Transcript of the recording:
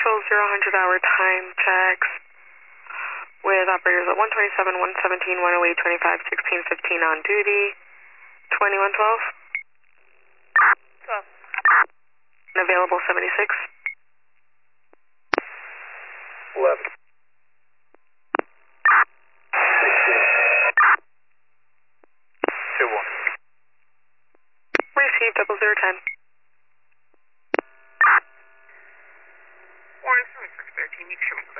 Control 0, 100 hour time checks with operators at 127, 117, 108, 25, 16, 15 on duty. 2112. 12. And available 76. 11. 16. 2-1. Receive 0010. Warren 7613, you can show me